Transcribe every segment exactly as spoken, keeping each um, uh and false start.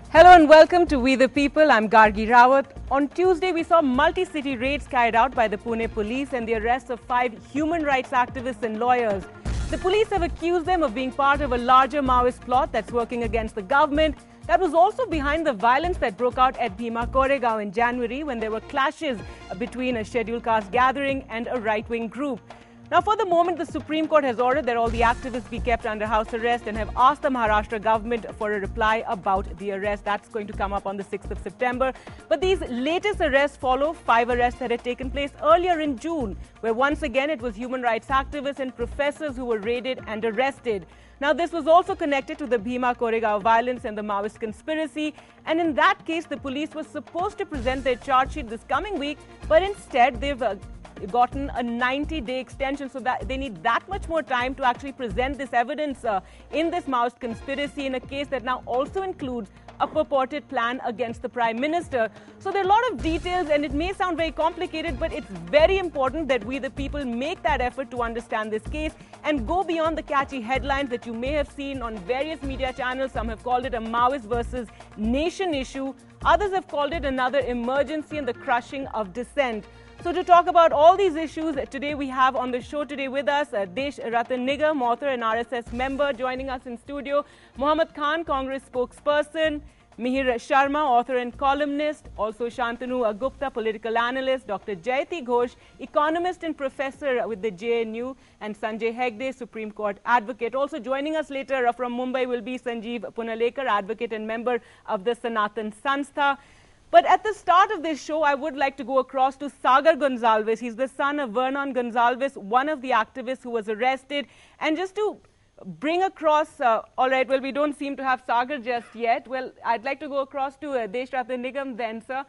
Hello and welcome to We the People. I'm Gargi Rawat. On Tuesday, we saw multi-city raids carried out by the Pune police and the arrest of five human rights activists and lawyers. The police have accused them of being part of a larger Maoist plot that's working against the government. That was also behind the violence that broke out at Bhima Koregaon in January when there were clashes between a scheduled caste gathering and a right-wing group. Now, for the moment, the Supreme Court has ordered that all the activists be kept under house arrest and have asked the Maharashtra government for a reply about the arrest. That's going to come up on the sixth of September. But these latest arrests follow five arrests that had taken place earlier in June, where once again it was human rights activists and professors who were raided and arrested. Now, this was also connected to the Bhima Koregaon violence and the Maoist conspiracy. And in that case, the police were supposed to present their charge sheet this coming week, but instead they've uh, gotten a ninety day extension, so that they need that much more time to actually present this evidence uh, in this Maoist conspiracy in a case that now also includes a purported plan against the Prime Minister. So there are a lot of details and it may sound very complicated, but it's very important that we the people make that effort to understand this case and go beyond the catchy headlines that you may have seen on various media channels. Some have called it a Maoist versus nation issue. Others have called it another emergency and the crushing of dissent. So to talk about all these issues, today we have on the show today with us uh, Desh Ratan Nigam, author and R S S member, joining us in studio. Muhammad Khan, Congress spokesperson. Mihir Sharma, author and columnist. Also Shantanu Gupta, political analyst. Doctor Jayati Ghosh, economist and professor with the J N U. And Sanjay Hegde, Supreme Court advocate. Also joining us later uh, from Mumbai will be Sanjeev Punalekar, advocate and member of the Sanatan Sanstha. But at the start of this show, I would like to go across to Sagar Gonzalez. He's the son of Vernon Gonzalez, one of the activists who was arrested. And just to bring across, uh, all right, well, we don't seem to have Sagar just yet. Well, I'd like to go across to uh, Desh Ratan Nigam then, sir.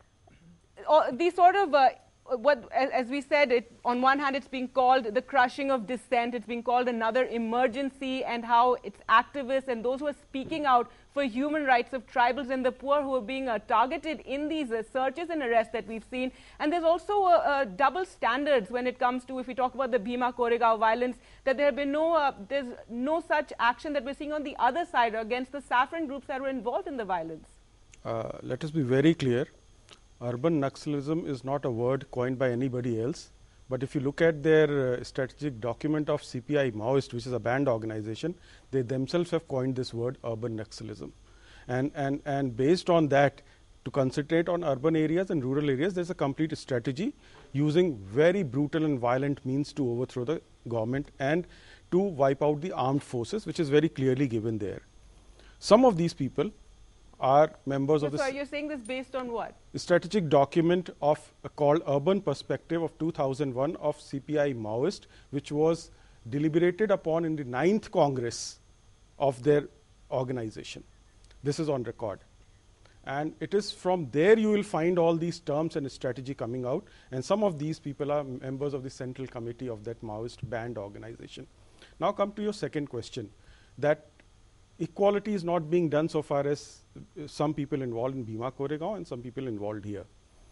Uh, these sort of, uh, what, as, as we said, it, on one hand, it's being called the crushing of dissent. It's being called another emergency, and how it's activists and those who are speaking out for human rights of tribals and the poor who are being uh, targeted in these uh, searches and arrests that we've seen. And there's also uh, uh, double standards when it comes to, if we talk about the Bhima Koregaon violence, that there have been no, uh, there's no such action that we're seeing on the other side against the saffron groups that were involved in the violence. Uh, let us be very clear. Urban Naxalism is not a word coined by anybody else. But if you look at their uh, strategic document of C P I Maoist, which is a banned organization, they themselves have coined this word urban Naxalism. And, and, and based on that, to concentrate on urban areas and rural areas, there's a complete strategy using very brutal and violent means to overthrow the government and to wipe out the armed forces, which is very clearly given there. Some of these people are members so of the... So you're saying this based on what? Strategic document of uh, called Urban Perspective of two thousand one of C P I Maoist, which was deliberated upon in the ninth Congress of their organization. This is on record. And it is from there you will find all these terms and strategy coming out. And some of these people are members of the central committee of that Maoist banned organization. Now come to your second question, that equality is not being done so far as uh, some people involved in Bhima Koregaon and some people involved here.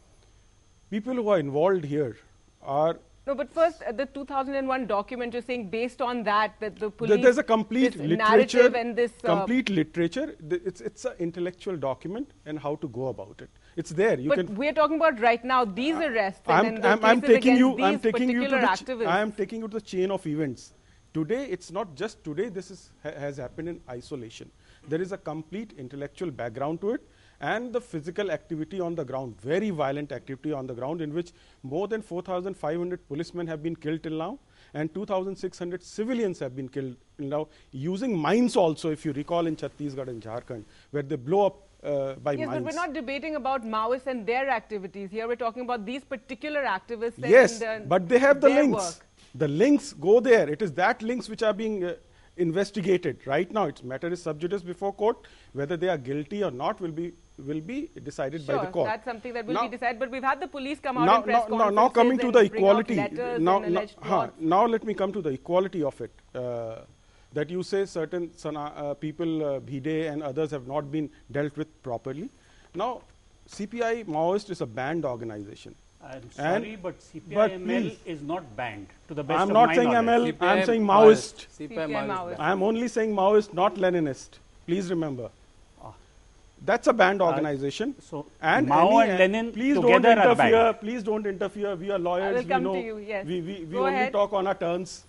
People who are involved here are... No, but first, uh, the two thousand one document, you're saying based on that, that the police... There's a complete literature, and this, uh, complete literature. It's, it's an intellectual document and how to go about it. It's there. You but can we're talking about right now, these arrests I'm, and, and the I'm, I'm cases taking you, against I'm these taking you to particular the activists. I am taking you to the chain of events. Today, it's not just today, this is, ha has happened in isolation. There is a complete intellectual background to it and the physical activity on the ground, very violent activity on the ground in which more than four thousand five hundred policemen have been killed till now and two thousand six hundred civilians have been killed till now, using mines also, if you recall, in Chhattisgarh and Jharkhand, where they blow up uh, by yes, mines. But we're not debating about Maoists and their activities here. We're talking about these particular activists. Yes, and, uh, but they have the links. Work. The links go there. It is that links which are being uh, investigated right now. Its matter is sub judice before court. Whether they are guilty or not will be will be decided sure, by the court. That's something that will now, be decided. But we've had the police come out now, and press now, now, now coming to the equality. Now, now, huh, now let me come to the equality of it. Uh, that you say certain sana, uh, people, uh, Bhide and others have not been dealt with properly. Now, C P I Maoist is a banned organization. I'm sorry, and but C P I M L is not banned, to the best I'm of not my saying knowledge. M L, I'm saying Maoist. C P I Maoist. I'm only saying Maoist, not Leninist. Please remember. Ah. That's a banned organization. Uh, so and Mao any, and Lenin please together don't are interfere. banned. Please don't interfere. We are lawyers. I will we come know. to you. Yes. We we, we Go only ahead. talk on our terms.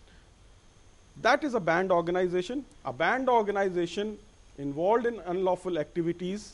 That is a banned organization. A banned organization involved in unlawful activities.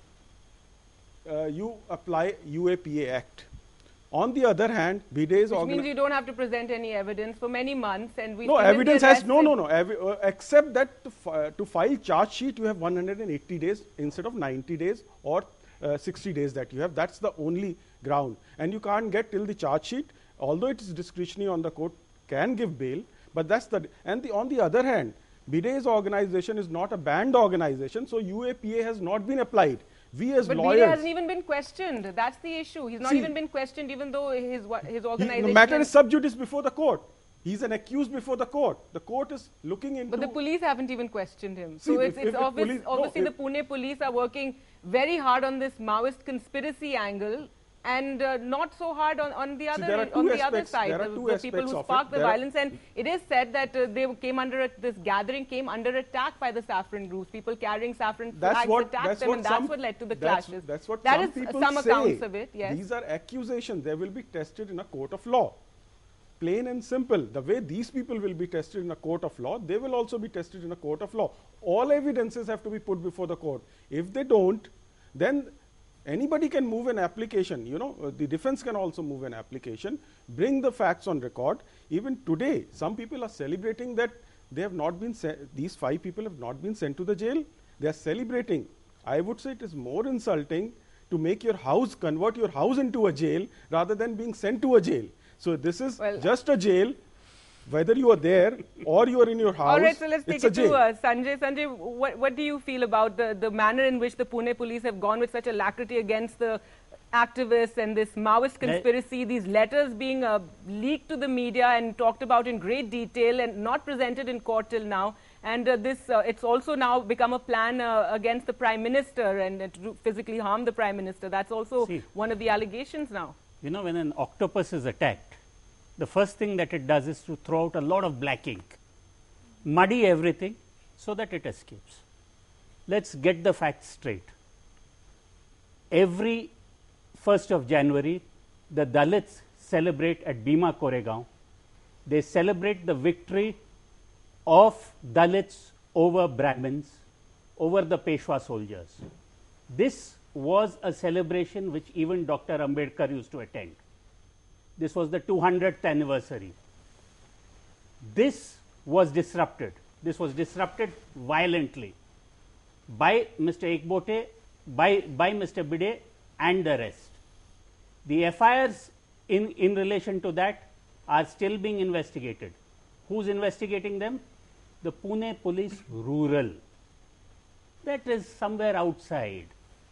Uh, you apply U A P A Act. On the other hand, Bidet's Which means you don't have to present any evidence for many months, and we no evidence has no no no evi uh, except that to, fi to file charge sheet you have one hundred eighty days instead of ninety days or uh, sixty days that you have. That's the only ground, and you can't get till the charge sheet. Although it is discretionary on the court can give bail, but that's the and the on the other hand, Bidet's organization is not a banned organization, so U A P A has not been applied. We as but lawyers. But Bide hasn't even been questioned. That's the issue. He's not See, even been questioned, even though his his He, organization. the matter is sub judice before the court. He's an accused before the court. The court is looking into. But the police haven't even questioned him. See, so if, it's, it's if obvious, police, obviously no, the Pune police are working very hard on this Maoist conspiracy angle, and uh, not so hard on, on the See, other there are two on the other aspects- side, there are the, two the people aspects who of it. sparked the There are- violence. And it is said that uh, they came under a, this gathering came under attack by the saffron groups. People carrying saffron That's flags what, attacked that's them, what and some, that's what led to the that's, clashes. That's what That some is people some say. accounts of it. Yes. These are accusations. They will be tested in a court of law. Plain and simple. The way these people will be tested in a court of law, they will also be tested in a court of law. All evidences have to be put before the court. If they don't, then anybody can move an application. You know, uh, the defense can also move an application, bring the facts on record. Even today, some people are celebrating that they have not been, these five people have not been sent to the jail. They are celebrating. I would say it is more insulting to make your house, convert your house into a jail rather than being sent to a jail. So this is Well, just a jail, whether you are there or you are in your house. All right, so let's take it's a it jail. to uh, Sanjay. Sanjay, what, what do you feel about the, the manner in which the Pune police have gone with such alacrity against the activists and this Maoist conspiracy, these letters being uh, leaked to the media and talked about in great detail and not presented in court till now? And uh, this, uh, it's also now become a plan uh, against the Prime Minister and uh, to do physically harm the Prime Minister. That's also See, one of the allegations now. You know, when an octopus is attacked, the first thing that it does is to throw out a lot of black ink, muddy everything so that it escapes. Let's get the facts straight. Every first of January, the Dalits celebrate at Bhima Koregaon. They celebrate the victory of Dalits over Brahmins, over the Peshwa soldiers. This was a celebration which even Doctor Ambedkar used to attend. This was the two hundredth anniversary. This was disrupted. This was disrupted violently by Mister Ekbote, by, by Mister Bide and the rest. The F I Rs in, in relation to that are still being investigated. Who's investigating them? The Pune Police Rural. That is somewhere outside.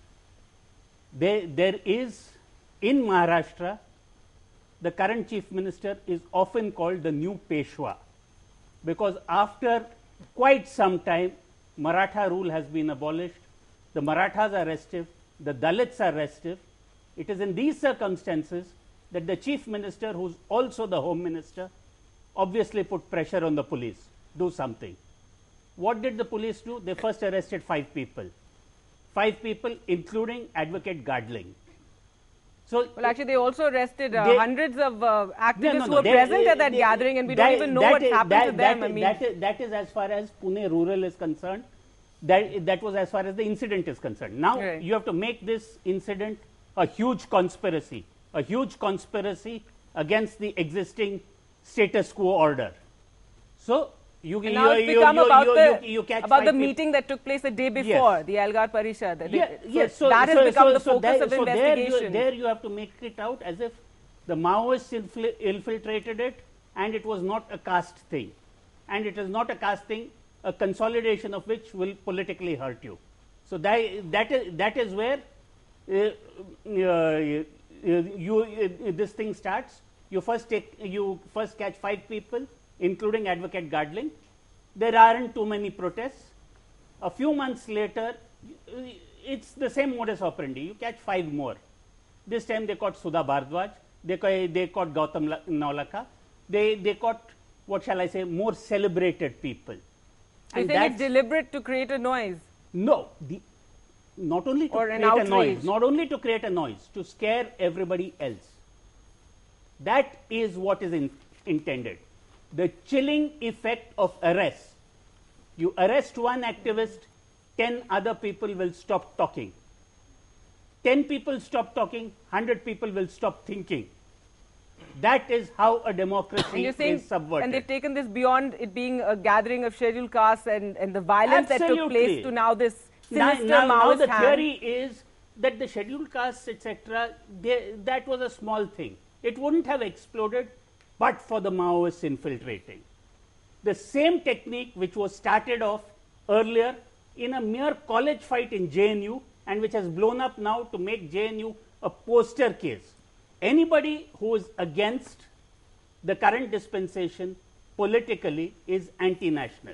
There, there is in Maharashtra, the current chief minister is often called the new Peshwa, because after quite some time Maratha rule has been abolished, the Marathas are restive, the Dalits are restive. It is in these circumstances that the chief minister, who's also the home minister, obviously put pressure on the police, do something. What did the police do? They first arrested five people. Five people, including Advocate Gadling. So, Well, actually, they also arrested uh, they- hundreds of uh, activists no, no, who no, were they- present they- at that they- gathering, and we that- don't even know that what is- happened that- to them. that I is- mean, that is, that is as far as Pune rural is concerned. That, that was as far as the incident is concerned. Now, Right. you have to make this incident a huge conspiracy, a huge conspiracy against the existing status quo order. So, you and you, now you, it's you, become you, about you, the you, you catch about five the people. meeting that took place the day before, the Algar Parishad. The- Yeah, so yes, so, that has so, become so, the so focus there, of so investigation. There you, there you have to make it out as if the Maoists infl infiltrated it, and it was not a caste thing, and it is not a caste thing, a consolidation of which will politically hurt you. So that that is that is where uh, uh, you uh, this thing starts. You first take you first catch five people, including Advocate Gadling. There aren't too many protests. A few months later, it's the same modus operandi. You catch five more. This time they caught Sudha Bhardwaj. They ca- they caught Gautam La- Naulaka. They they caught, what shall I say, more celebrated people. So you And think it's that's- deliberate to create a noise? no, the not only to Or an create a outrage. noise, not only to create a noise, to scare everybody else. That is what is in, intended. The chilling effect of arrest. You arrest one activist, ten other people will stop talking. ten people stop talking, one hundred people will stop thinking. That is how a democracy You're saying, is subverted. and they've taken this beyond it being a gathering of scheduled castes and, and the violence Absolutely. that took place to now this Now, sinister now, now Maoist the hand. theory is that the scheduled castes, et cetera, that was a small thing. It wouldn't have exploded but for the Maoists infiltrating. The same technique which was started off earlier in a mere college fight in J N U and which has blown up now to make J N U a poster case. Anybody who is against the current dispensation politically is anti-national.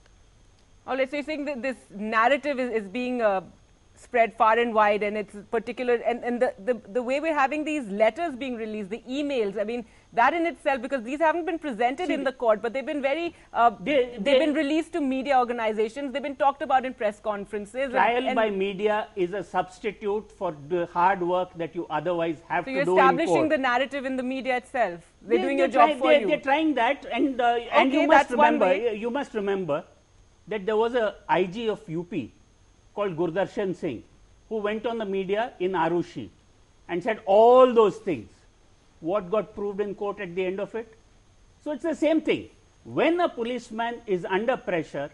All right, so you're saying that this narrative is, is being uh, spread far and wide, and it's particular, and, and the, the, the way we're having these letters being released, the emails, I mean, that in itself, because these haven't been presented See, in the court, but they've been very, uh, they, they've they, been released to media organizations, they've been talked about in press conferences. Trial and, and by media is a substitute for the hard work that you otherwise have so to you're do in establishing court. the narrative in the media itself. They're They- doing they're a job trying- for they're, you. They're trying that, and uh, and Okay, you must that's one remember, way. you must remember that there was a I G of U P called Gurdarshan Singh who went on the media in Arushi and said all those things. What got proved in court at the end of it? So it's the same thing. When a policeman is under pressure,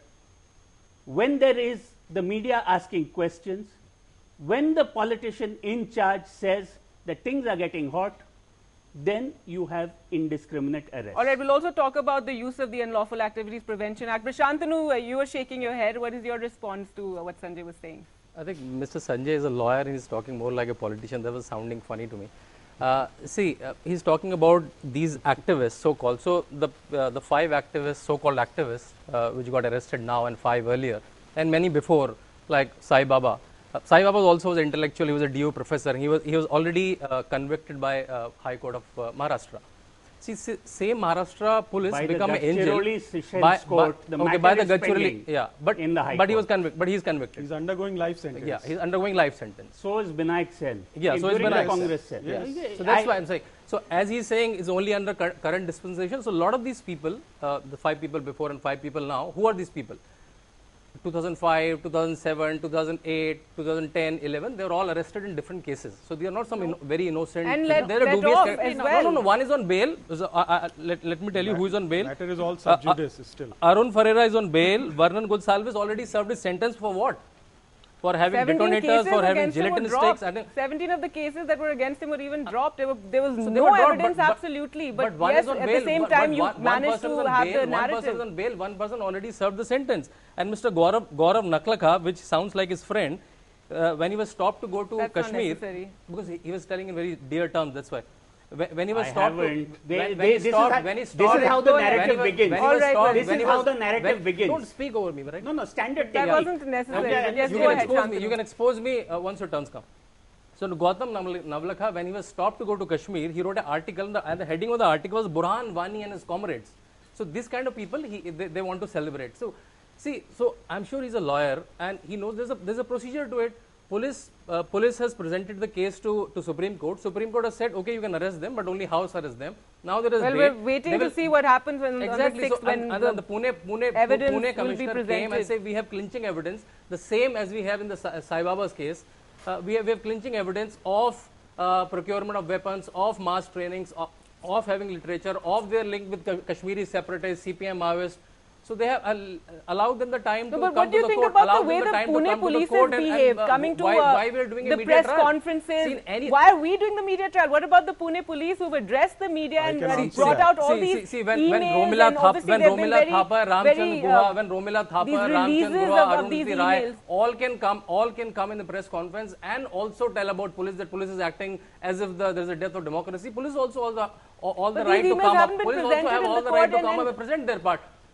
when there is the media asking questions, when the politician in charge says that things are getting hot, then you have indiscriminate arrest. All right, we'll also talk about the use of the Unlawful Activities Prevention Act. Prashantanu, uh, you were shaking your head. What is your response to uh, what Sanjay was saying? I think Mister Sanjay is a lawyer and he's talking more like a politician. That was sounding funny to me. Uh, see, uh, he's talking about these activists, so-called. So the uh, the five activists, so-called activists, uh, which got arrested now and five earlier, and many before, like Sai Baba. Uh, Sai Baba also was an intellectual. He was a D U professor. He was he was already uh, convicted by uh, High Court of uh, Maharashtra. See, see, same Maharashtra police By the become an angel Gadchiroli Sessions by, Court, by, the okay, matter by the is Gadchiroli, pending yeah, but in the High but he was Court. convicted. But he's convicted. He's undergoing life sentence. Yeah, he's undergoing life sentence. So is Binayak Sen. Yeah, so is during Binayak the Congress Sen. Sen. Yes. So that's I- why I'm saying. So as he's saying, is only under cur current dispensation. So a lot of these people, uh, the five people before and five people now, who are these people? two thousand five, two thousand seven, two thousand eight, two thousand ten, eleven, they were all arrested in different cases. So they are not some inno very innocent. And you let- know, they're a let dubious off character. as no, well. no, no, one is on bail. So, uh, uh, let, let me tell you who is on bail. Matter is all sub Uh, uh, judice still. Arun Ferreira is on bail. Vernon Gonsalves already served his sentence for what? For having seventeen detonators, cases for having against him were gelatin dropped. sticks. I think- seventeen of the cases that were against him were even dropped. There, were, there was So they no were dropped, evidence, but- but- absolutely. But, But one yes, is on at bail. the same but- time, but you one, one managed person to is on have bail, the One person narrative. is on bail. One person already served the sentence. And Mister Gaurav, Gaurav Naklakha, which sounds like his friend, uh, when he was stopped to go to That's not Kashmir, necessary. because he, he was telling in very dear terms. That's why. When, when he was I stopped, to, haven't. They- when, when they- he this is stopped, how- when he this is stopped, how the when he narrative was- begins. when he All was right, stopped- well, this when is he how was- the narrative when- begins. Don't speak over me, right? No, no, standard That technique. wasn't necessary. Okay, Yes, you go can ahead, expose me. Shantanu. You can expose me uh, once your turns come. So Gautam Navl- Navlakha, when he was stopped to go to Kashmir, he wrote an article, and the, and the heading of the article was Burhan Wani and his comrades. So this kind of people, he, they, they want to celebrate. So see, so I'm sure he's a lawyer, and he knows there's a there's a procedure to it. Police uh, police has presented the case to, to Supreme Court. Supreme Court has said, okay, you can arrest them, but only house arrest them. Now there is Well, bail. we're waiting They to will- see what happens when, Exactly. on the sixth So, when and, and the, then the Pune, Pune, evidence will Pune be commissioner came presented. and said we have clinching evidence, the same as we have in the Sai Sai Baba's case. Uh, we, have, we have clinching evidence of uh, procurement of weapons, of mass trainings, of, of having literature, of their link with Ka Kashmiri separatists, C P M Maoists. So they have al allowed them the time No, to but come what do to you the think court, about allowed the way them the the time to Pune come to the police court have and- behaved, and, uh, coming to why, uh, why we are doing a the media press trial? conferences? See, in any- Why are we doing the media trial? What about the Pune police who've addressed the media I and can uh, answer brought that. out all see, these see, see, when, emails when Romila and Thapa, obviously when they've been Romila very, Thapa, Ramchand very, Guha, uh, when Romila these Thapa, Ramchand releases Guha, of- of these Arundhati Rai, emails. all can come, all can come in the press conference and also tell about police that police is acting as if the, there is a death of democracy. Police also all the all, all the But right these to emails come up. haven't been Police also presented have in all the the right court to and come then- up and present their part.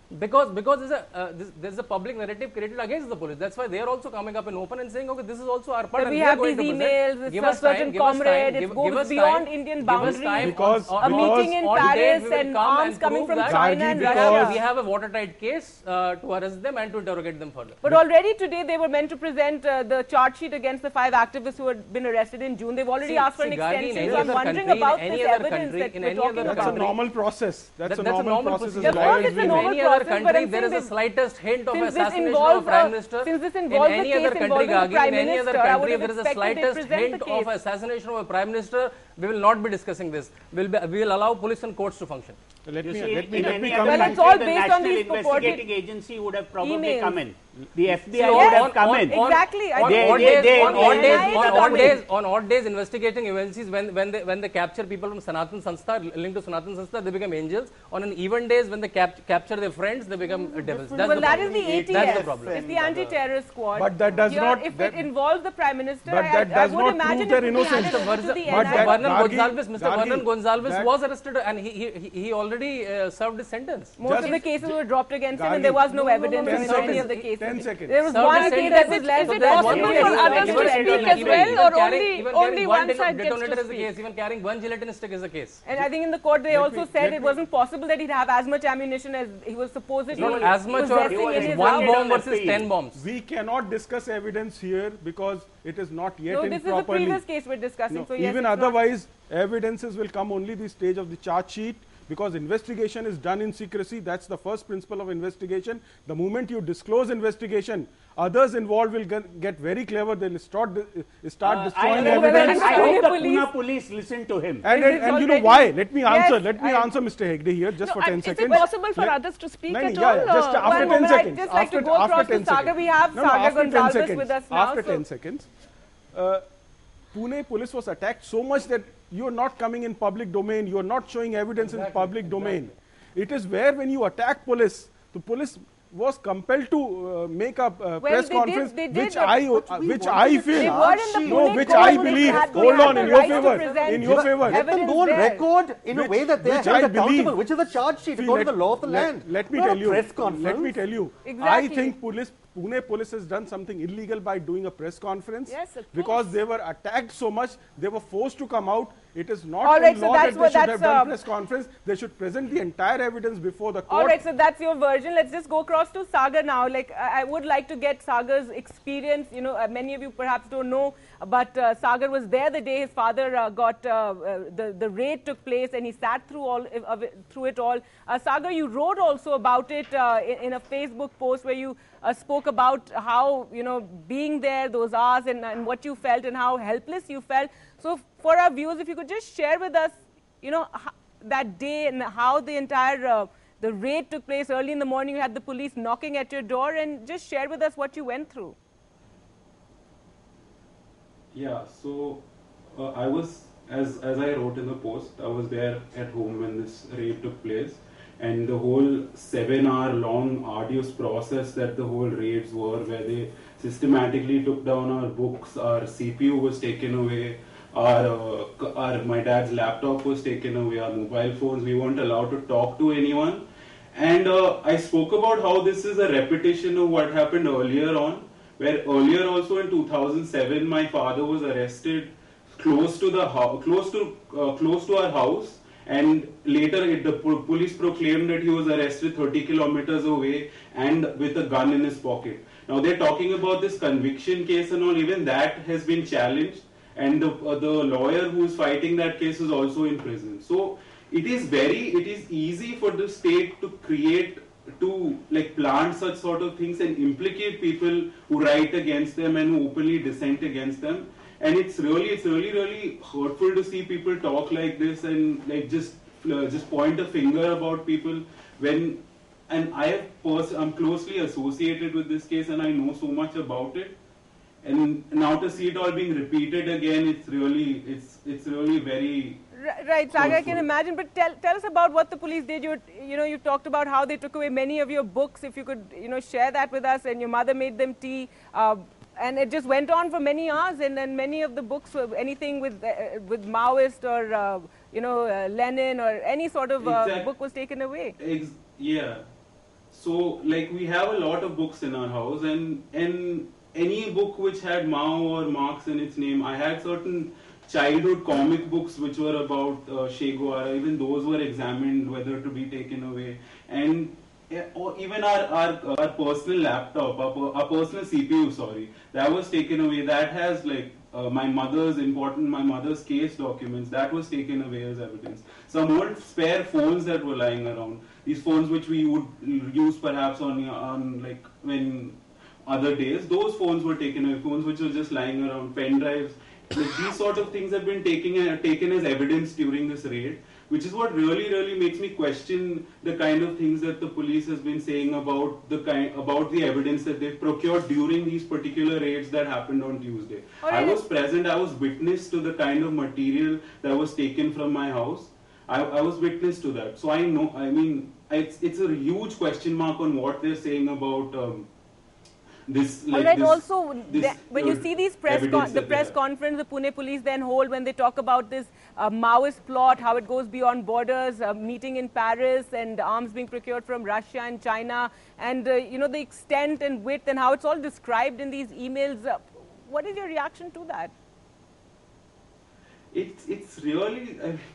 Because because there's a uh, this, there's a public narrative created against the police. That's why they are also coming up in open and saying, okay, this is also our part. But and we, we have are these going to emails, present. it's a certain comrade, it goes beyond Indian boundaries. Because- a meeting in on Paris date we will and come arms and coming prove from that China Gargi, and we have, Russia. we have a watertight case uh, to arrest them and to interrogate them further. But already today they were meant to present uh, the charge sheet against the five activists who had been arrested in June. They've already See- asked for see, an Gargi, in extension. any So I'm other wondering country, in about any this other evidence country, that in we're any talking other That's a about. country- normal process. That's That, a that's normal, a normal process. procedure. as Of course lawyers it's a we In know. normal any other process, but country, I'm there is saying a that slightest hint of since this assassination involves of a prime a- minister. since this In involves any a other case country, involving the Gargi, Prime in any other Minister, I would country, if have there is a expected they'd slightest present hint the of case. assassination of a prime minister, we will not be discussing this. We'll be, we will allow police and courts to function. Let You me, see, let me, in let any me other come Well, in. it's all country, the based on National these purported Investigating Agency would have probably emails. come in. The F B I So would yes, have come on, in. on, Exactly. I On, They- odd they- days, they- on they- odd days, they on come odd in. days, on odd days, investigating agencies when when they when they capture people from Sanatan Sanstha linked to Sanatan Sanstha, they become angels. On an even days when they cap capture their friends, they become devils. That's well, the that problem. is the A T S. That's the problem. It's the anti-terrorist squad. But that does Here, not- If that- it involves the Prime Minister, but I, that I does would not imagine prove their it would be innocence. handed over to the But Mister that- N I A. Vernon Gargi- Gonzalez, Mister Gargi, Vernon Gonzalez that- was arrested and he he, he- he already uh, served his sentence. Most Just- of the cases were dropped against him, Gargi, and there was no, no, no, evidence no, ten in seconds. any of the cases. ten seconds. There was Served one his case sentence. that was Is less it than possible one for year. others Even to carrying- speak as even- well, even or carrying- only- even only carrying one deton- side gets to detonator is a speak? case. Even carrying one gelatin stick is a case. And I think in the court they Let also me- said let it me- wasn't possible that he'd have as much ammunition as he was supposedly Not as much or possessing in his one house. bomb on the versus field. ten bombs. We cannot discuss evidence here because it is not yet No, in this is the properly. previous case we're discussing. No, So yes, even it's not- otherwise, evidences will come only the stage of the charge sheet because investigation is done in secrecy. That's the first principle of investigation. The moment you disclose investigation, others involved will get, get very clever. They'll start, de- start Uh, I, destroying I, evidence. I hope the Police- Pune police listen to him. And, This and, is and you know already- why? Let me answer. Yes, Let me I- answer, Mister Hegde here, just No, for ten and seconds. Is it possible for Let- others to speak No, at no, yeah, all? yeah, just or- after One ten moment, seconds. I'd just like to After- go after across to ten Sagar. seconds. We have No, no, Sagar after ten Gonzalez seconds. with us now. After so- ten seconds. Uh, Pune police was attacked so much that you are not coming in public domain. You are not showing evidence in public domain. It is where when you attack police, the police was compelled to uh, make a uh, Well, press they did- conference, they did, which but- I, but uh, we which wanted I to- feel, They were in the no, Pune which court. I They believe. had- they Hold had on, the in your right to favor, present in your favor. evidence Let them go on there. record in Which- a way that they are which held I accountable, believe- which is a charge sheet, See, according to let- the law of the let- land. Let me Not a tell you. press Let conference. me tell you. I Exactly. think police, Pune police has done something illegal by doing a press conference. Yes, of because they were attacked so much, they were forced to come out. It is not All right, in so law that's that they what- should have that's, done uh, press conference. They should present the entire evidence before the court. All right, so that's your version. Let's just go across to Sagar now. Like, I I would like to get Sagar's experience. You know, uh, many of you perhaps don't know, but uh, Sagar was there the day his father uh, got, uh, uh, the, the raid took place, and he sat through all of it, through it all. Uh, Sagar, you wrote also about it uh, in, in a Facebook post where you uh, spoke about how, you know, being there those hours and, and what you felt and how helpless you felt. So for our viewers, if you could just share with us, you know, h- that day and how the entire uh, the raid took place early in the morning. You had the police knocking at your door, and just share with us what you went through. Yeah, so uh, I was, as as I wrote in the post, I was there at home when this raid took place, and the whole seven-hour-long arduous process that the whole raids were, where they systematically took down our books, our C P U was taken away, our, uh, c- our my dad's laptop was taken away, our mobile phones, we weren't allowed to talk to anyone, and uh, I spoke about how this is a repetition of what happened earlier on, where earlier also in two thousand seven my father was arrested close to the house, close to uh, close to our house, and later it, the po- police proclaimed that he was arrested thirty kilometers away and with a gun in his pocket. Now they're talking about this conviction case and all, even that has been challenged, and the, uh, the lawyer who's fighting that case is also in prison. So it is very, it is easy for the state to create, to like plant such sort of things and implicate people who write against them and who openly dissent against them. And it's really, it's really, really hurtful to see people talk like this and like just, uh, just point a finger about people when, and I have pers- I'm closely associated with this case and I know so much about it. And now to see it all being repeated again, it's really, it's, it's really very. R- Right, Sagar, I can Hurtful. imagine. But tell tell us about what the police did. You you know you talked about how they took away many of your books. If you could you know share that with us. And your mother made them tea. Uh, and it just went on for many hours. And then many of the books, were anything with uh, with Maoist or uh, you know uh, Lenin or any sort of uh, Exact- book was taken away. Ex- yeah. So, like, we have a lot of books in our house, and and any book which had Mao or Marx in its name, I had certain childhood comic books which were about uh, Che Guevara. Even those were examined whether to be taken away, and uh, or even our our, our personal laptop, our, our personal C P U, sorry, that was taken away. That has like uh, my mother's important, my mother's case documents, that was taken away as evidence. Some old spare phones that were lying around. These phones which we would use perhaps on on like when other days, those phones were taken away. Phones which were just lying around, pen drives. Like these sort of things have been taken uh, taken as evidence during this raid, which is what really really makes me question the kind of things that the police has been saying about the kind about the evidence that they've procured during these particular raids that happened on Tuesday. I was present. I was witness to the kind of material that was taken from my house. I, I was witness to that. So I know. I mean, it's it's a huge question mark on what they're saying about. Um, This, like All right. this, also, this, the, when you uh, see these press con the press conference the Pune police then hold when they talk about this uh, Maoist plot, how it goes beyond borders, uh, meeting in Paris, and arms being procured from Russia and China, and uh, you know the extent and width and how it's all described in these emails. Uh, what is your reaction to that? It's it's really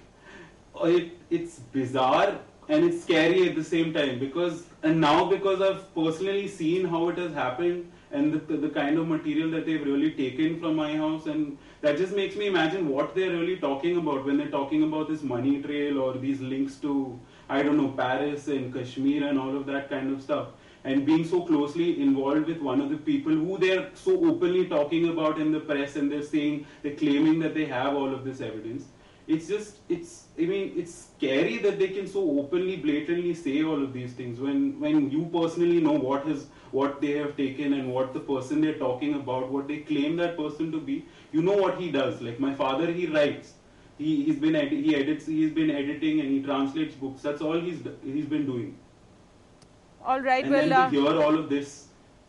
uh, it, it's bizarre. And it's scary at the same time, because and now because I've personally seen how it has happened and the, the kind of material that they've really taken from my house, and that just makes me imagine what they're really talking about when they're talking about this money trail or these links to, I don't know, Paris and Kashmir and all of that kind of stuff, and being so closely involved with one of the people who they're so openly talking about in the press, and they're saying, they're claiming that they have all of this evidence. It's just, it's, I mean, it's scary that they can so openly, blatantly say all of these things when, when you personally know what is, what they have taken and what the person they're talking about, what they claim that person to be. You know what he does. Like my father, he writes, he, he's been, edi he edits, he's been editing and he translates books. That's all he's, he's been doing. All right, and well, then uh, to hear all of this.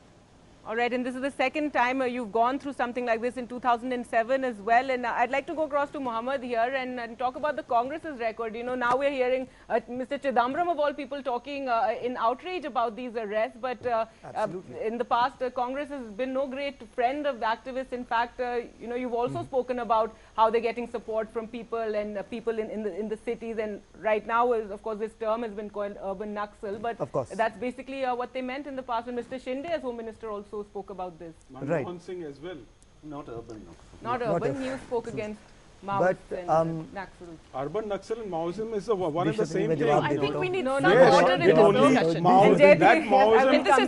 All right, and this is the second time uh, you've gone through something like this in two thousand seven as well. And uh, I'd like to go across to Mohammed here and, and talk about the Congress's record. You know, now we're hearing uh, Mister Chidambaram, of all people, talking uh, in outrage about these arrests. But uh, uh, in the past, uh, Congress has been no great friend of the activists. In fact, uh, you know, you've also mm. spoken about how they're getting support from people and uh, people in, in, the, in the cities. And right now, is, of course, this term has been called urban Naxal. But of course. that's basically uh, what they meant in the past. And Mister Shinde, as Home Minister, also spoke about this. Right. Singh as well. Not urban. Not, Not urban. urban. You spoke against Maoism and um, Naxal. Urban Naxal and Maoism is a, one and the same thing. I think we need no, some yes, order in this discussion. Maoism, that Maoism, I mean, this is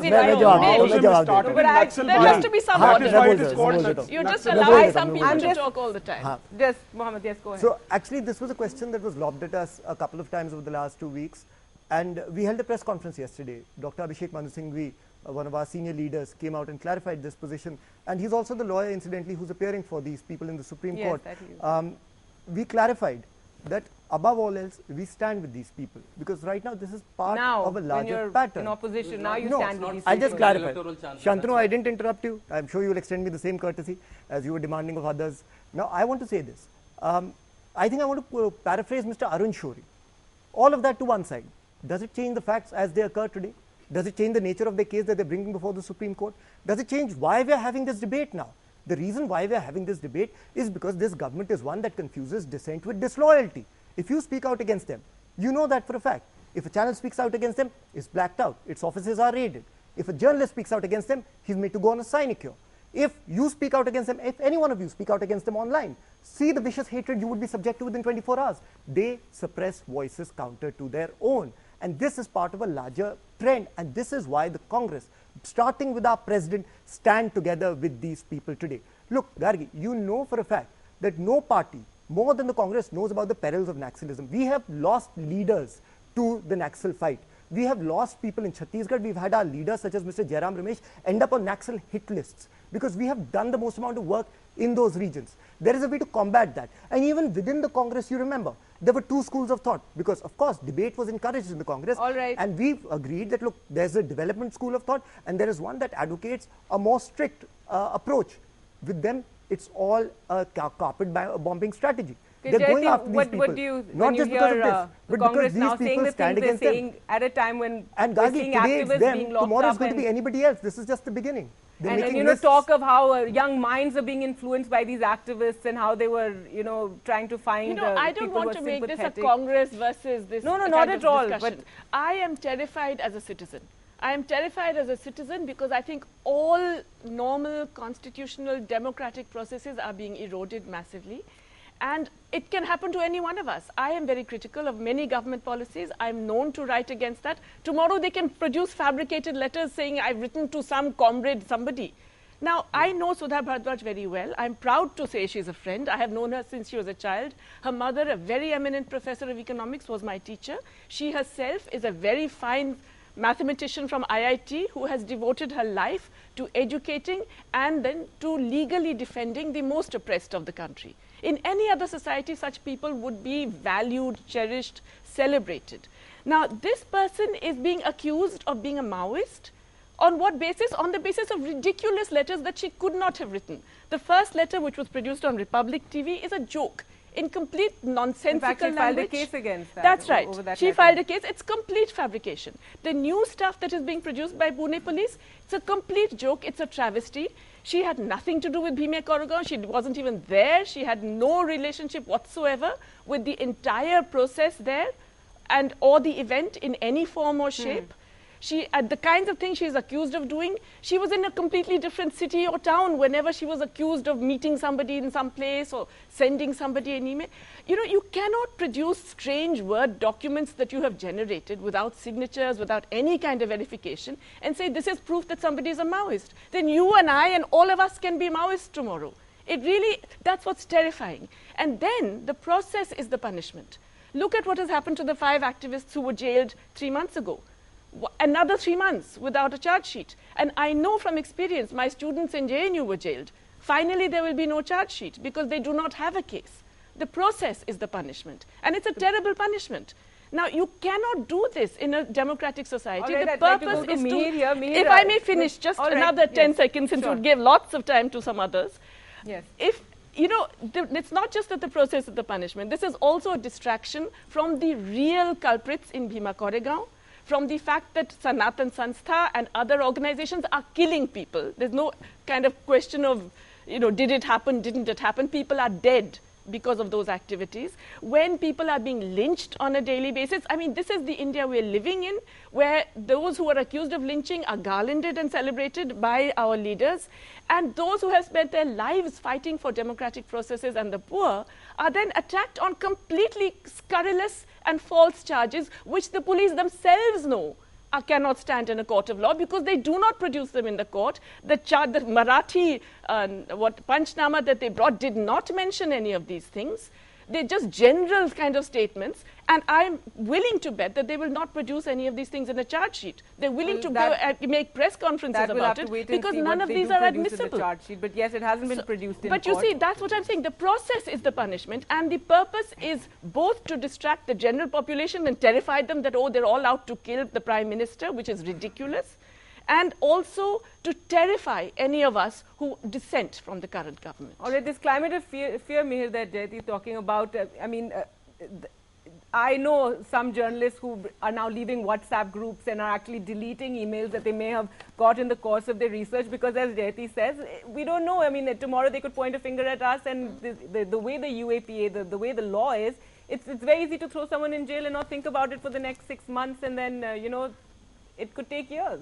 Maoism started but in I, Naxal there has to be some order. That is why it is called You're just Naxal. allowing some people to talk all the time. Just, Mohammed, yes, go ahead. So, actually, this was a question that was lobbed at us a couple of times over the last two weeks. And we held a press conference yesterday. Doctor Abhishek Manu Singhvi, uh, one of our senior leaders, came out and clarified this position. And he's also the lawyer, incidentally, who's appearing for these people in the Supreme yes, Court. That he is. Um, we clarified that above all else, we stand with these people. Because right now, this is part now, of a larger when you're pattern. in opposition, now you no, stand with these I'll people. just clarify. Shantanu, I didn't interrupt you. I'm sure you will extend me the same courtesy as you were demanding of others. Now, I want to say this. Um, I think I want to uh, paraphrase Mister Arun Shourie. All of that to one side. Does it change the facts as they occur today? Does it change the nature of the case that they're bringing before the Supreme Court? Does it change why we're having this debate now? The reason why we're having this debate is because this government is one that confuses dissent with disloyalty. If you speak out against them, you know that for a fact. If a channel speaks out against them, it's blacked out. Its offices are raided. If a journalist speaks out against them, he's made to go on a sinecure. If you speak out against them, if any one of you speak out against them online, see the vicious hatred you would be subject to within twenty-four hours. They suppress voices counter to their own. And this is part of a larger trend. And this is why the Congress, starting with our president, stand together with these people today. Look, Gargi, you know for a fact that no party, more than the Congress, knows about the perils of Naxalism. We have lost leaders to the Naxal fight. We have lost people in Chhattisgarh. We've had our leaders, such as Mister Jairam Ramesh, end up on Naxal hit lists because we have done the most amount of work in those regions. There is a way to combat that. And even within the Congress, you remember, there were two schools of thought because, of course, debate was encouraged in the Congress. All right. And we've agreed that, look, there's a development school of thought and there is one that advocates a more strict uh, approach. With them, it's all a carpet bombing strategy. They're going after these what, people. What do you, Not when just you because hear of this, uh, but Congress because now these saying people the stand things they're against them. saying at a time when And we're Gargi, seeing today it's activists them, being locked tomorrow up it's going to be and- anybody else. This is just the beginning. They're And, making and you know, lists. talk of how uh, young minds are being influenced by these activists and how they were, you know, trying to find You know, uh, I don't people who want are to make this a sympathetic. Congress versus this No, no, kind not of at all, discussion. but- I am terrified as a citizen. I am terrified as a citizen because I think all normal constitutional democratic processes are being eroded massively. And it can happen to any one of us. I am very critical of many government policies. I'm known to write against that. Tomorrow they can produce fabricated letters saying I've written to some comrade, somebody. Now, I know Sudha Bhardwaj very well. I'm proud to say she's a friend. I have known her since she was a child. Her mother, a very eminent professor of economics, was my teacher. She herself is a very fine mathematician from I I T who has devoted her life to educating and then to legally defending the most oppressed of the country. In any other society, such people would be valued, cherished, celebrated. Now, this person is being accused of being a Maoist. On what basis? On the basis of ridiculous letters that she could not have written. The first letter, which was produced on Republic T V, is a joke. In complete nonsensical In fact, she filed language. a case against that. That's o- right. over that She letter. filed a case. It's complete fabrication. The new stuff that is being produced by Pune police, it's a complete joke. It's a travesty. She had nothing to do with Bhimya Koregaon. She wasn't even there. She had no relationship whatsoever with the entire process there and or the event in any form or shape. Hmm. She, uh, the kinds of things she's accused of doing, she was in a completely different city or town whenever she was accused of meeting somebody in some place or sending somebody an email. You know, you cannot produce strange Word documents that you have generated without signatures, without any kind of verification, and say this is proof that somebody is a Maoist. Then you and I and all of us can be Maoists tomorrow. It really, that's what's terrifying. And then the process is the punishment. Look at what has happened to the five activists who were jailed three months ago. Another three months without a charge sheet. And I know from experience, my students in J N U were jailed. Finally, there will be no charge sheet because they do not have a case. The process is the punishment. And it's a terrible punishment. Now, you cannot do this in a democratic society. Right, the I'd like to purpose go to is to, Mihir here. Mihir, if I uh, may finish, just all right, another ten yes, seconds since sure. we gave lots of time to some others. Yes. If, you know, the, it's not just that the process is the punishment. This is also a distraction from the real culprits in Bhima Koregaon, from the fact that Sanatan Sanstha and other organizations are killing people. There's no kind of question of, you know, did it happen, didn't it happen? People are dead because of those activities. When people are being lynched on a daily basis, I mean, this is the India we're living in, where those who are accused of lynching are garlanded and celebrated by our leaders, and those who have spent their lives fighting for democratic processes and the poor are then attacked on completely scurrilous and false charges, which the police themselves know uh, cannot stand in a court of law because they do not produce them in the court. The, char the Marathi uh, what Panchnama that they brought did not mention any of these things. They're just general kind of statements, and I'm willing to bet that they will not produce any of these things in a charge sheet. They're willing Well, to that- go and make press conferences That will about have it to wait and because see none what of they these do are produce in the admissible. charge sheet. But yes, it hasn't been So, produced in but you court. see, that's what I'm saying. The process is the punishment, and the purpose is both to distract the general population and terrify them that, oh, they're all out to kill the Prime Minister, which is ridiculous, and also to terrify any of us who dissent from the current government. All right, this climate of fear, fear Mihir, that Jayati is talking about, uh, I mean, uh, th I know some journalists who are now leaving WhatsApp groups and are actually deleting emails that they may have got in the course of their research because, as Jayati says, we don't know. I mean, uh, tomorrow they could point a finger at us, and the, the, the way the U A P A, the, the way the law is, it's, it's very easy to throw someone in jail and not think about it for the next six months, and then, uh, you know, it could take years.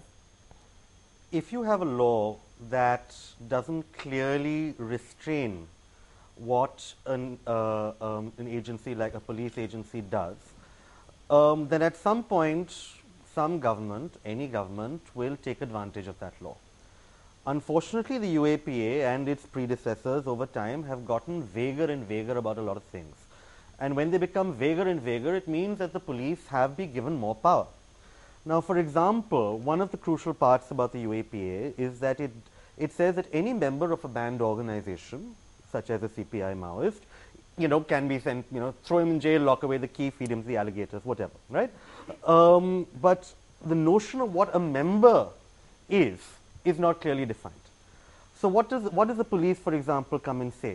If you have a law that doesn't clearly restrain what an, uh, um, an agency like a police agency does, um, then at some point some government, any government, will take advantage of that law. Unfortunately, the U A P A and its predecessors over time have gotten vaguer and vaguer about a lot of things. And when they become vaguer and vaguer, it means that the police have been given more power. Now, for example, one of the crucial parts about the U A P A is that it, it says that any member of a banned organization, such as a C P I Maoist, you know, can be sent, you know, throw him in jail, lock away the key, feed him to the alligators, whatever, right? Um, but the notion of what a member is, is not clearly defined. So what does, what does the police, for example, come and say?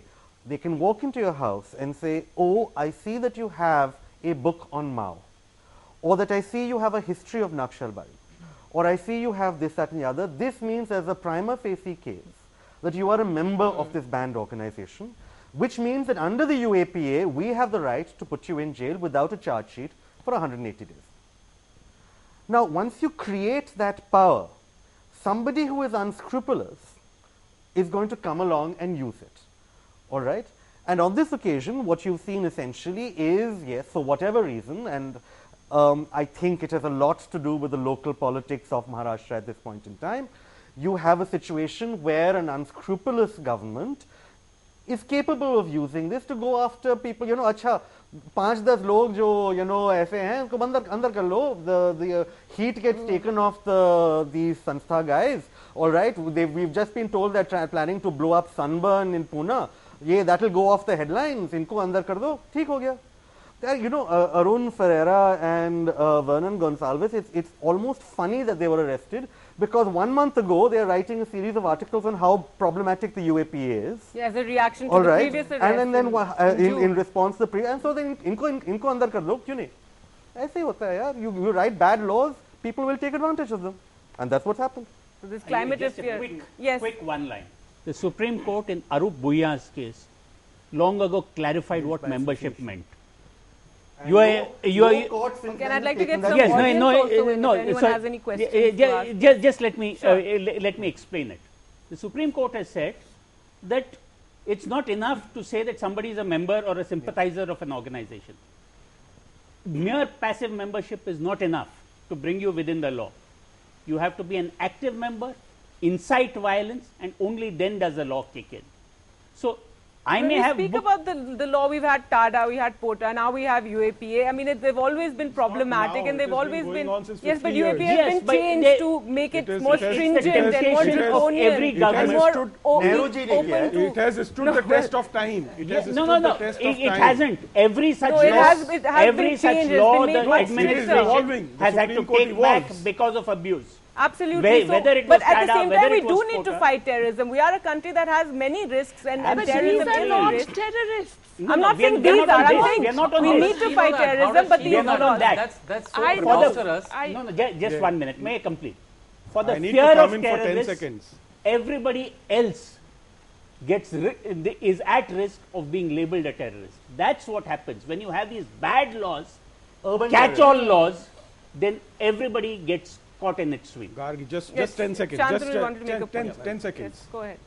They can walk into your house and say, oh, I see that you have a book on Mao, or that I see you have a history of Naxalbari, or I see you have this, that and the other. This means as a prima facie case that you are a member of this banned organization, which means that under the U A P A, we have the right to put you in jail without a charge sheet for one hundred eighty days. Now, once you create that power, somebody who is unscrupulous is going to come along and use it, all right? And on this occasion, what you've seen essentially is, yes, for whatever reason, and um, I think it has a lot to do with the local politics of Maharashtra at this point in time, you have a situation where an unscrupulous government is capable of using this to go after people, you know, acha, पांच दस लोग जो you know ऐसे हैं उनको अंदर अंदर कर लो. The the uh, heat gets taken off the these Sanstha guys. All right, they, we've just been told that they're planning to blow up Sunburn in Pune. Yeah, that will go off the headlines. इनको अंदर कर दो, ठीक हो गया. You know, uh, Arun Ferreira and uh, Vernon Gonsalves, it's, it's almost funny that they were arrested, because one month ago they are writing a series of articles on how problematic the U A P A is. Yeah, as a reaction to All the right. previous arrest. And, and then uh, in, in response to the previous, and so then इनको इनको अंदर कर दो, क्यों नहीं? ऐसे ही होता है यार. You you write bad laws, people will take advantage of them, and that's what's happened. So this climate is just a fear. quick, Yes. quick one line. The Supreme Court in Arup Bhuiya's case long ago clarified what membership meant. You are, you are, Okay, and I'd like to get some yes, no, audience no, also uh, in no, if anyone so, has any questions. uh, to ask. ju- just, just let me, Sure. uh, le- let me explain it. The Supreme Court has said that it's not enough to say that somebody is a member or a sympathizer of an organization. Mere passive membership is not enough to bring you within the law. You have to be an active member, incite violence, and only then does the law kick in. So, I When may we have speak book- about the, the law, we've had TADA, we had POTA, now we have U A P A. I mean, it, they've always been problematic, now, and it they've has always been been. going on since Yes, but fifty U A P A years. has Yes, been but changed they- to make it, It is- more it has- stringent it has and more stood- draconian. every and government- more stood- o- Nehruji ne open kiya hai. to. It has stood No, the well- test of time. It has no, stood no, no, the test it, of it time. hasn't. Every such No, it law, has- it has every been such changed, it's law, been the made more administration evolving. The has had Supreme to Court take back evolves. because of abuse. Absolutely. Whe- so, whether it but was at the TADA, same whether time, we it do was need to POTA. fight terrorism. We are a country that has many risks, and, and But terrorism these is are a not risk. terrorists. No, I'm no, not we are- saying we are these not are. on I'm this. saying We are not on we this. need to You fight know that. How terrorism, does but she these We are know not that? on that. That's that's so I preposterous. I, No, no, ju- just one minute. May I complete? For the I need fear to come of in for ten terrorists, seconds. everybody else gets ri- is at risk of being labeled a terrorist. That's what happens when you have these bad laws, Urban catch-all laws. Then everybody gets caught in its swing. Gargi, just, Yes, just ten seconds. Shantanu Just uh, wanted to make ten, a point. ten, ten seconds. Yes, go ahead.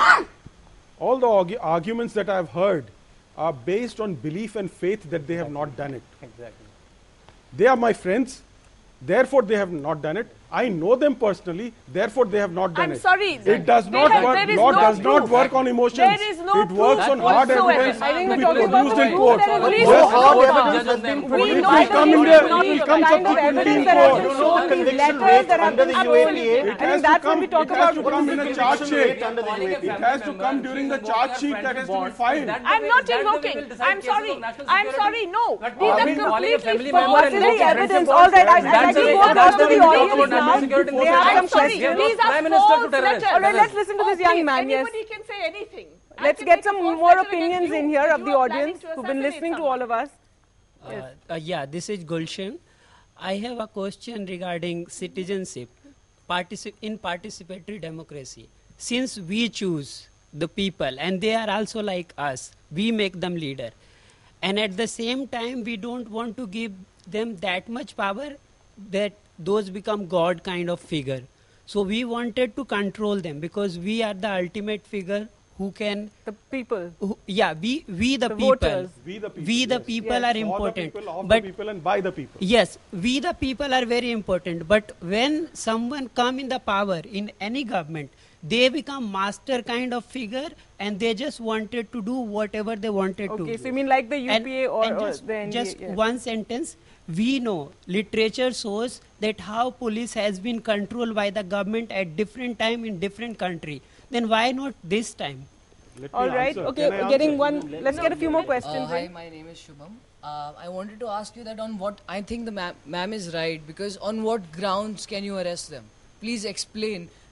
All the argu- arguments that I've heard are based on belief and faith that they have not done it. Exactly. They are my friends, therefore they have not done it. I know them personally, therefore they have not done I'm it. sorry. It does They not have- work. there is Law no does not proof. work on emotions. There is no it works proof on hard whatsoever. evidence I think to we're be talking about produced the in proof court. that at least Yes, so hard far. evidence has been We produced. know It will that come it in is the, not it will the come kind of subsequently evidence in that has court. been shown, these Conviction letters rate that have under been the shown. U A P A. I It think has to that's come, when we talk it has about to what come is in the a conviction charge rate. sheet. under the U A P A. It has to come during the charge sheet that has to be filed. I'm not invoking. I'm sorry. I'm sorry. No. These I are mean, completely But false. what's the evidence? All right, I'd I'd like to go across to the audience now. They have I'm some sorry. questions. These are Prime Minister to false terrorists. letters. All right, let's listen to this Oh, young please, man. Yes. Anybody can say anything. I Let's can get make a some false more letter opinions against in you here if of you the are planning audience to who've been assassinate listening to someone. all of us. Uh, uh, yeah, this is Gulshan. I have a question regarding citizenship Particip- in participatory democracy. Since we choose the people and they are also like us, we make them leader. And at the same time, we don't want to give them that much power that those become God kind of figure. So we wanted to control them because we are the ultimate figure who can The people. who, yeah, we we the, The people, voters. We the people, we the yes. people Yes. are For the important. people, of but the people and by the people. yes, we the people are very important. But when someone come in the power in any government, they become master kind of figure, and they just wanted to do whatever they wanted to. Okay, do. so you mean like the U And- P A or, and or just, the N D A? just yes. one sentence. We know literature shows that how police has been controlled by the government at different time in different country. Then why not this time? Let me All right, answer. okay, Can I getting answer? one, let's get a few more Uh, questions hi, in. my name is Shubham. Uh, I wanted to ask you that on what I think the ma'am, ma'am is right, because on what grounds can you arrest them? Please explain,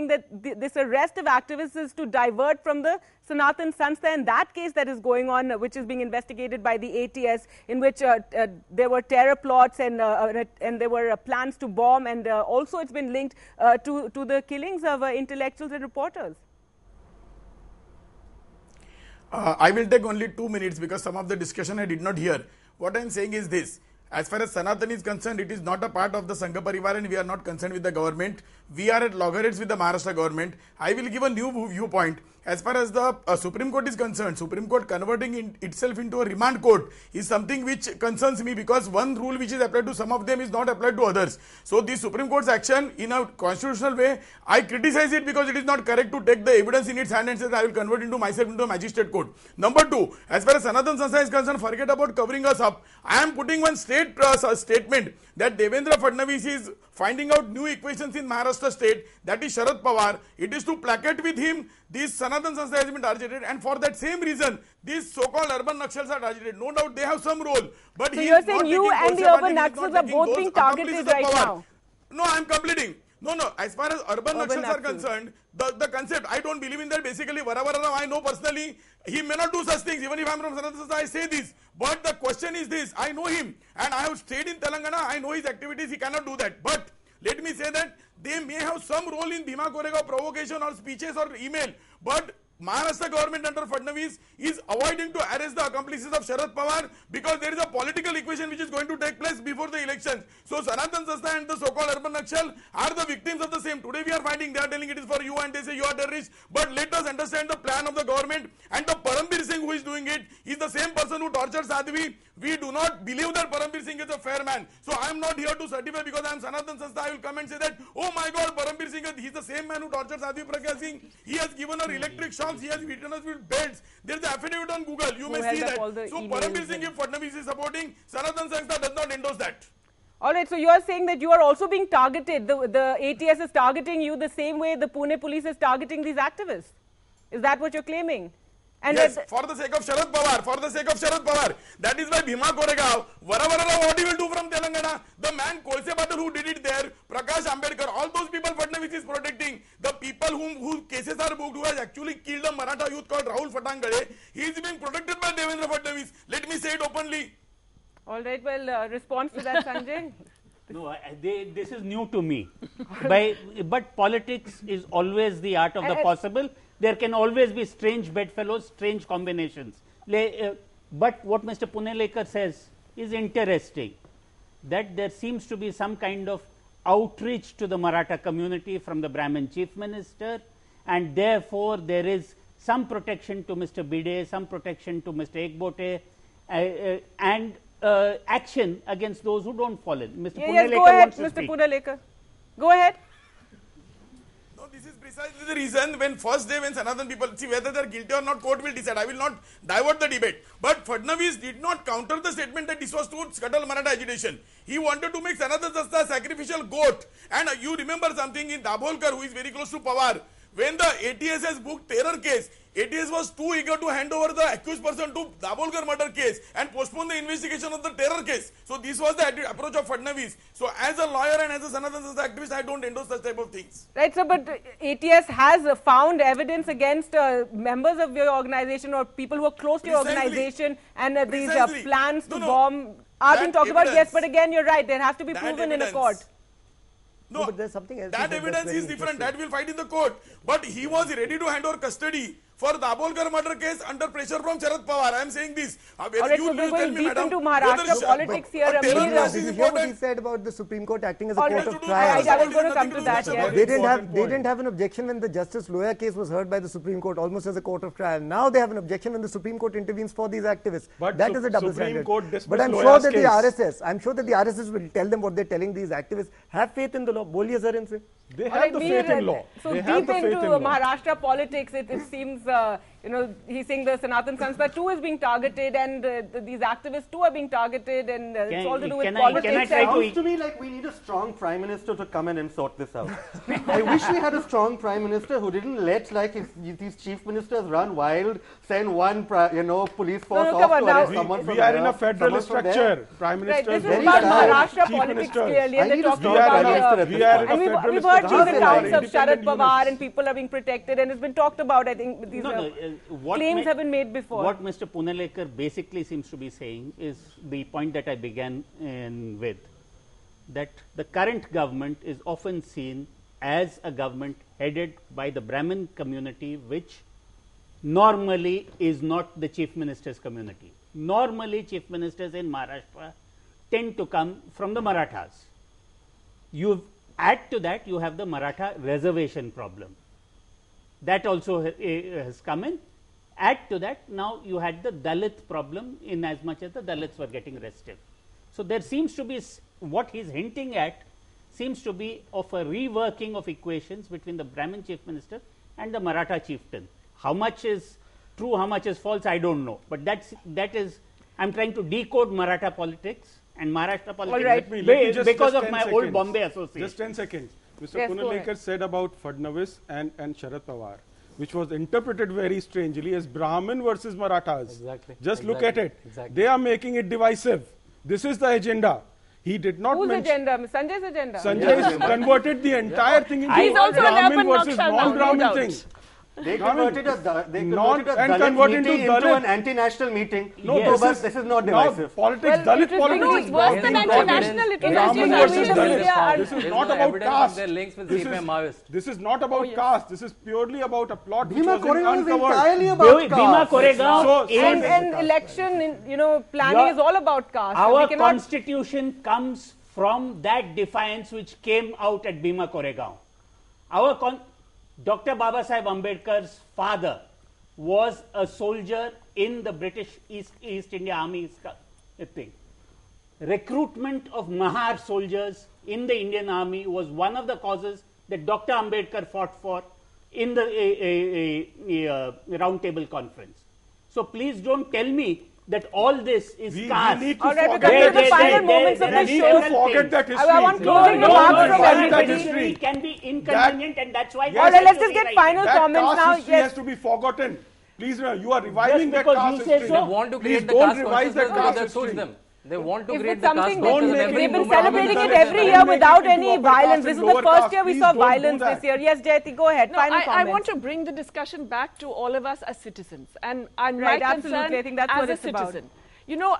saying that th this arrest of activists is to divert from the Sanatan Sanstha and that case that is going on, uh, which is being investigated by the A T S, in which uh, uh, there were terror plots and uh, and there were uh, plans to bomb, and uh, also it's been linked uh, to to the killings of uh, intellectuals and reporters. Uh, I will take only two minutes because some of the discussion I did not hear. What I am saying is this: As far as Sanatan is concerned, it is not a part of the Sangha Parivar and we are not concerned with the government. We are at loggerheads with the Maharashtra government. I will give a new viewpoint. As far as the uh, Supreme Court is concerned, Supreme Court converting in itself into a remand court is something which concerns me, because one rule which is applied to some of them is not applied to others. So the Supreme Court's action in a constitutional way, I criticize it because it is not correct to take the evidence in its hand and say I will convert into myself into a magistrate court. Number two, as far as Sanatan Sanstha is concerned, forget about covering us up. I am putting one state uh, statement that Devendra Fadnavis is finding out new equations in Maharashtra state, that is Sharad Pawar. It is to placate with him. This Sanatan Sanstha has been targeted, and for that same reason, these so-called urban Nakshals are targeted. No doubt they have some role. But so he you're saying you and the urban Nakshals are both being targeted right now? No, I am completing. No, no. As far as urban, urban Nakshals are concerned, the, the concept, I don't believe in that. Basically, Varavarana, I know personally, he may not do such things. Even if I am from Sanatan Sanstha, I say this. But the question is this, I know him and I have stayed in Telangana, I know his activities, he cannot do that. But let me say that they may have some role in Bhima Koregaon provocation or speeches or email. But Maharashtra government under Fadnavis is avoiding to arrest the accomplices of Sharad Pawar because there is a political equation which is going to take place before the elections. So Sanatan Sanstha and the so-called urban Nakshal are the victims of the same. Today we are finding they are telling it is for you and they say you are terrorists. But let us understand the plan of the government, and the Parambir Singh who is doing it is the same person who tortured Sadhvi. We do not believe that Parambir Singh is a fair man. So I am not here to certify because I am Sanatan Sanstha. I will come and say that, oh my God, Parambir Singh, he is the same man who tortured Sadhvi Pragya Singh. He has given her electric shocks. He has beaten us with belts. There is an affidavit on Google. You who may see that. So Parambir Singh, if Fadnavis is supporting, Sanatan Sanstha does not endorse that. All right, so you are saying that you are also being targeted. The, the A T S is targeting you the same way the Pune police is targeting these activists. Is that what you're claiming? And yes, for the sake of Sharad Pawar, for the sake of Sharad Pawar. That is why Bhima Koregaon, Varavarana, what he will do from Telangana? The man Kolse Batal who did it there, Prakash Ambedkar, all those people Fadnavis is protecting. The people whom whose cases are booked, who has actually killed a Maratha youth called Rahul Fatangade, he is being protected by Devendra Fadnavis. Let me say it openly. All right, well, uh, response to that, Sanjay? No, I, they, this is new to me. By, but politics is always the art of the possible. There can always be strange bedfellows, strange combinations. Le, uh, but what Mister Punelekar says is interesting, that there seems to be some kind of outreach to the Maratha community from the Brahmin chief minister, and therefore there is some protection to Mister Bide, some protection to Mister Ekbote, uh, uh, and uh, action against those who don't fall in. Mister Yeah, Punelekar yes, go ahead, wants to Mister speak. Punelekar. Go ahead. No, this is precisely the reason when first day when Sanatan people, see whether they are guilty or not, court will decide. I will not divert the debate. But Fadnavis did not counter the statement that this was to scuttle Maratha agitation. He wanted to make Sanatan Sanstha a sacrificial goat. And uh, you remember something in Dabholkar, who is very close to Pawar, when the A T S has booked terror case, A T S was too eager to hand over the accused person to Dabholkar murder case and postpone the investigation of the terror case. So this was the approach of Fadnavis. So as a lawyer and as a Sanatan Sanstha activist, I don't endorse such type of things. Right, so but A T S has uh, found evidence against uh, members of your organization or people who are close to your organization, and uh, these uh, plans to no, no. bomb are being talked about. Yes, evidence- but again, you're right. There has to be that proven in a evidence- court. No, but there's something else. that you said that's evidence very is different. interesting. That will fight in the court. But he was ready to hand over custody for Dabholkar murder case under pressure from Sharad Pawar. I am saying this. Uh, All right, you, so you we're tell going me, deep madam, into whether Maharashtra sh- politics here. a terror Amir, case uh, is Did you hear what he important. said about the Supreme Court acting as a All court right, of to do- trial? I, I was Nothing going to to come do to with that. that. Yes. They didn't have Important they point. didn't have an objection when the Justice Loya case was heard by the Supreme Court, almost as a court of trial. Now they have an objection when the Supreme Court intervenes for these activists. But That Sup- is a double Supreme standard. Court dismissed But I'm Loya's sure that the case. R S S, I'm sure that the R S S will tell them what they're telling these activists. Have faith in the law. Boliye sir inse. They All have right, the Mir, faith in uh, law. So They have deep the faith into in law. Maharashtra politics, it, it seems, uh, you know, he's saying the Sanatan Sanstha too is being targeted, and uh, the, these activists too are being targeted, and uh, it's Can- all to do with can I- politics. can I try to- Sounds to me like we need a strong prime minister to come in and sort this out. I wish we had a strong prime minister who didn't let like his, these chief ministers run wild, send one pri- you know police force no, off come on, to now- arrest We, someone we from are there, in a federalist someone from structure. there. Prime Right, Minister, this is very about sad. Maharashtra Chief politics ministers. clearly, I and they need a talked strong We are about in prime a- uh, minister at we this are point. in a and we've, federalist we've heard structure. these Nothing like accounts of Sharad Independent Pawar, units. and people are being protected, and it's been talked about. I think these No, uh, no, uh, what claims ma- have been made before. What Mister Punelekar basically seems to be saying is the point that I began in with, that the current government is often seen as a government headed by the Brahmin community, which normally is not the chief minister's community. Normally, chief ministers in Maharashtra tend to come from the Marathas. You add to that, you have the Maratha reservation problem. That also ha has come in. Add to that, now you had the Dalit problem in as much as the Dalits were getting restive. So there seems to be, what he is hinting at seems to be of a reworking of equations between the Brahmin chief minister and the Maratha chieftain. How much is true, how much is false, I don't know. But that's, that is, I am trying to decode Maratha politics and Maharashtra politics. All right. Let me, let me just, because just of my seconds. old Bombay association. Just ten seconds. Mister Yes, Punalekar said about Fadnavis and, and Sharad Pawar, which was interpreted very strangely as Brahmin versus Marathas. Exactly. Just exactly. look at it. Exactly. They are making it divisive. This is the agenda. He did not Whose mention. agenda? Sanjay's agenda. Sanjay has converted the entire thing into He's also an Brahmin urban versus Naksha now, no non-Brahmin doubt. thing. They Brahmin. converted a, they Non- converted a and Dalit converted meeting into into, Dalit. an anti-national meeting. No, No, this but is- this is not Now, divisive. politics, Well, Dalit interesting. politics No, is it's worse very than important. anti-national. It was Brahmin actually versus in Dalit. India. This is There's not no about evidence caste. of their links with This C P I is, Maoist. this is not about yes. caste. This is purely about a plot which Bhima was Koregaon is uncovered. entirely about Bhima caste. Koregaon So- is And, and election, in, you know, planning Your- is all about caste. So our we cannot- constitution comes from that defiance which came out at Bhima Koregaon. Our con Doctor Baba Saheb Ambedkar's father was a soldier in the British East, East India Army thing. Recruitment of Mahar soldiers in the Indian Army was one of the causes that Doctor Ambedkar fought for in the a, a, a, a round table conference. So please don't tell me that all this is We, we caste. need to All right, we're forget coming to that the final history. moments of there the We need show. to forget that history. I want No, closing no, remarks no, from no, everybody. that history. history can be inconvenient, and that's why. Yes. All right, let's just we get write final it. That comments caste now. history Yes. has to be forgotten. Please, uh, you are reviving Just that because caste you say history. so. They want to Please create the don't caste revise that consciousness caste because that suits history. them. They want to If create it's the caste something Don't that make consciousness it they've been into celebrating it Brahmin every Dalit. year Don't make without it into any upper violence. caste This is and the lower first caste. year we Please saw don't do violence that. this year. Yes, Jayati, go ahead. No, Final I, I comments. want to bring the discussion back to all of us as citizens. And, and Right, my absolutely. concern I think that's as what a it's about. citizen. You know,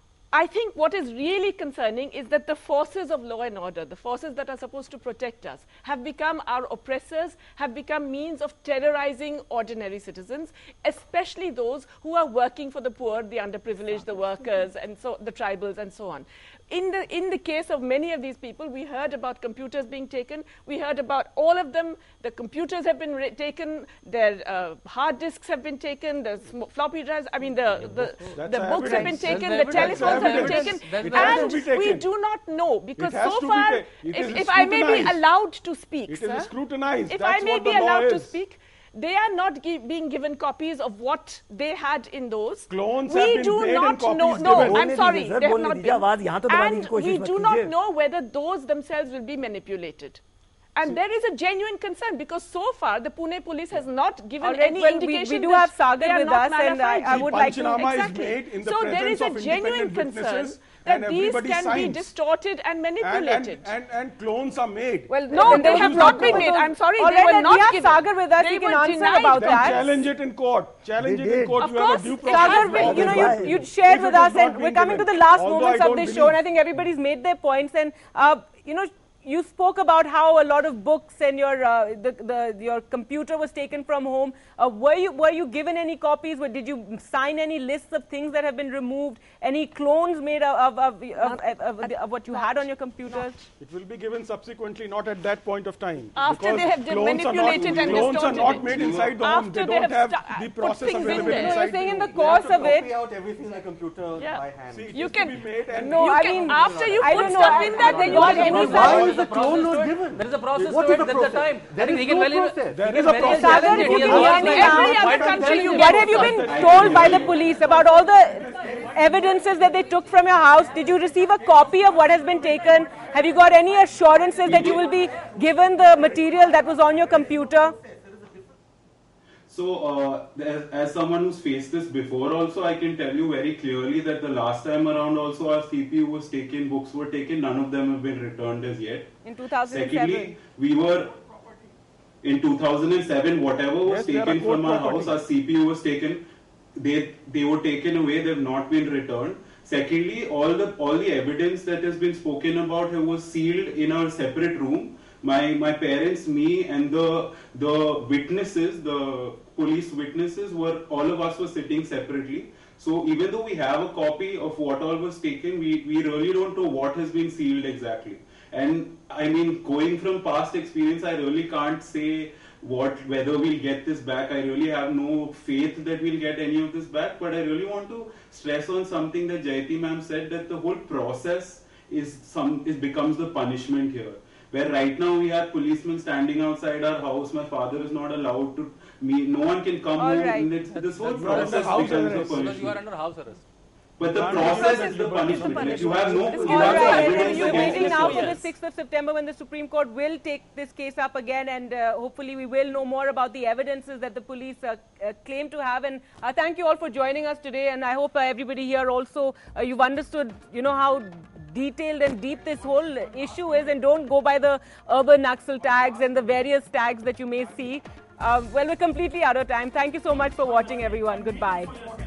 I think what is really concerning is that the forces of law and order, the forces that are supposed to protect us, have become our oppressors, have become means of terrorizing ordinary citizens, especially those who are working for the poor, the underprivileged, the workers, and so the tribals, and so on. In the, in the case of many of these people, we heard about computers being taken. We heard about all of them. The computers have been taken. Their uh, hard disks have been taken. The floppy drives, I mean, the, the, That's the books have been evidence. taken. That's The evidence. telephones have been That's taken. evidence. It has And to be taken. we do not know, because It has so to be far, ta- it if, is if I may be scrutinized. allowed to speak, It is sir, scrutinized. if That's I may what be the law allowed to is. speak, they are not gi being given copies of what they had in those. Clones we have been do made and not copies know. No, given. I'm बोलने sorry, दीजिए, sir, they have बोलने not दीजिए, आवाज़ यहाँ तो दबाने की been. कोशिश And we मत do not कीजिए। know whether those themselves will be manipulated. And there is a genuine concern, because so far the Pune police has not given All right, any well, we- indication we do that have Sagar they are with not us, and I- I malafide. would like to- Panchnama is Exactly. made in the So there is presence a of genuine independent concern witnesses that and these everybody can be signs. distorted and And, manipulated. and, and, and clones are made. Well, No, then they those have who not don't been know made. those- I'm sorry, All they right, were then not we have given. Sagar with us. They He can were answer denied about Then that. challenge it in court. Challenge They it in did. court. Of You have course, a due it process. has Sagar, been. you know, Why? you, you'd shared If with it us, was and not we're being coming to given. the last Although moments I of don't this show, and I believe- think everybody's made their points. And uh, you know, you spoke about how a lot of books and your uh, the, the your computer was taken from home. Uh, were you were you given any copies? Or did you sign any lists of things that have been removed? Any clones made of of, of, of, of, of, of what you had on your computers? It will be given subsequently, not at that point of time. After Because they have de- clones are not- manipulated and Clones are distorted not it. made inside the home. After They they don't have have stu- the put process things in available there. No, inside you're saying in the home. course They have of to it. copy out everything in the computer Yeah. by hand. See, it You used to can- be made and No, You I can- mean, after you I put don't know, stuff I- in I- there, I- then you what can any use Why that. is the clone not given? There is a process What to is it. the There's a process? time. There I think is he can no very well- process. There he is can a very well process. challenge Sagar, it. if He you has can asked hear me like- now, Every other Why don't country tell you him? What have you been told by the police about all the evidences that they took from your house? Did you receive a copy of what has been taken? Have you got any assurances that you will be given the material that was on your computer? So, uh, as, as someone who's faced this before also, I can tell you very clearly that the last time around also our C P U was taken, books were taken, none of them have been returned as yet. In two thousand seven. Secondly, we were, in two thousand seven, whatever was Yes, they are taken a court from our property. house, our C P U was taken, they, they were taken away, they have not been returned. Secondly, all the, all the evidence that has been spoken about was sealed in a separate room. My, my parents, me, and the, the witnesses, the police witnesses, were all of us were sitting separately. So even though we have a copy of what all was taken, we, we really don't know what has been sealed exactly. And I mean, going from past experience, I really can't say what whether we'll get this back. I really have no faith that we'll get any of this back. But I really want to stress on something that Jayati ma'am said, that the whole process is some is becomes the punishment here. Where right now we have policemen standing outside our house. My father is not allowed to. Me, no one can come All home. right. And it's, this whole That's process not becomes under the house arrest. Because punishment. you are under house arrest. But the process is the punishment. Like you have no, you All have no right, evidence you're against waiting this now for person. the sixth of September when the Supreme Court will take this case up again, and uh, hopefully we will know more about the evidences that the police uh, uh, claim to have. And uh, thank you all for joining us today, and I hope uh, everybody here also, uh, you've understood, you know, how detailed and deep this whole issue is, and don't go by the urban Naxal tags and the various tags that you may see. Uh, well, we're completely out of time. Thank you so much for watching, everyone. Goodbye.